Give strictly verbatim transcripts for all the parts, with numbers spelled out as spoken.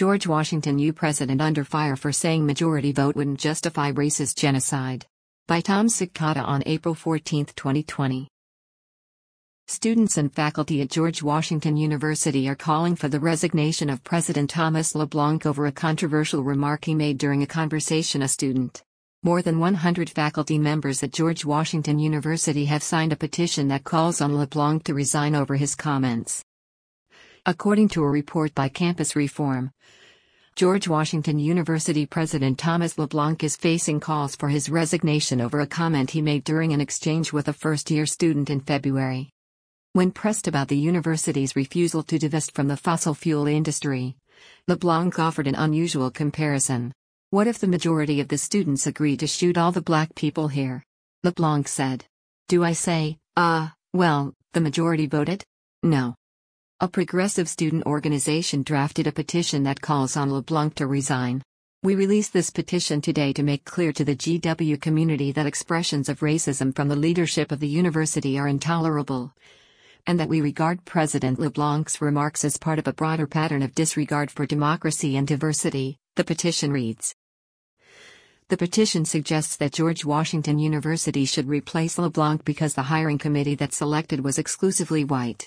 George Washington U President under fire for saying majority vote wouldn't justify racist genocide. By Tom Sikata on April fourteenth, twenty twenty. Students and faculty at George Washington University are calling for the resignation of President Thomas LeBlanc over a controversial remark he made during a conversation a student. More than one hundred faculty members at George Washington University have signed a petition that calls on LeBlanc to resign over his comments. According to a report by Campus Reform, George Washington University President Thomas LeBlanc is facing calls for his resignation over a comment he made during an exchange with a first-year student in February. When pressed about the university's refusal to divest from the fossil fuel industry, LeBlanc offered an unusual comparison. "What if the majority of the students agree to shoot all the black people here?" LeBlanc said. "Do I say, uh, well, the majority voted? No." A progressive student organization drafted a petition that calls on LeBlanc to resign. "We release this petition today to make clear to the G W community that expressions of racism from the leadership of the university are intolerable, and that we regard President LeBlanc's remarks as part of a broader pattern of disregard for democracy and diversity," the petition reads. The petition suggests that George Washington University should replace LeBlanc because the hiring committee that selected was exclusively white.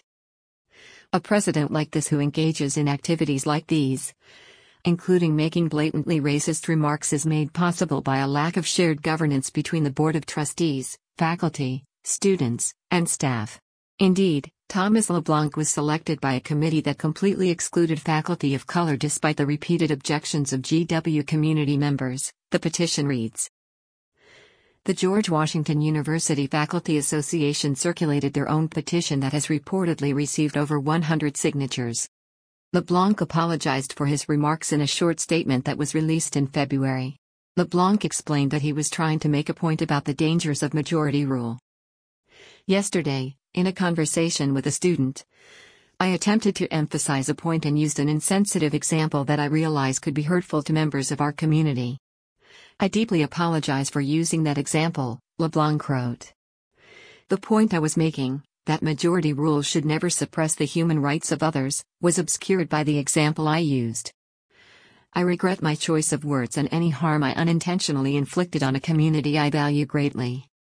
A president like this who engages in activities like these, including making blatantly racist remarks, is made possible by a lack of shared governance between the Board of Trustees, faculty, students, and staff. Indeed, Thomas LeBlanc was selected by a committee that completely excluded faculty of color despite the repeated objections of G W community members, the petition reads. The George Washington University Faculty Association circulated their own petition that has reportedly received over one hundred signatures. LeBlanc apologized for his remarks in a short statement that was released in February. LeBlanc explained that he was trying to make a point about the dangers of majority rule. Yesterday, in a conversation with a student, I attempted to emphasize a point and used an insensitive example that I realize could be hurtful to members of our community. I deeply apologize for using that example, LeBlanc wrote. The point I was making, that majority rule should never suppress the human rights of others, was obscured by the example I used. I regret my choice of words and any harm I unintentionally inflicted on a community I value greatly.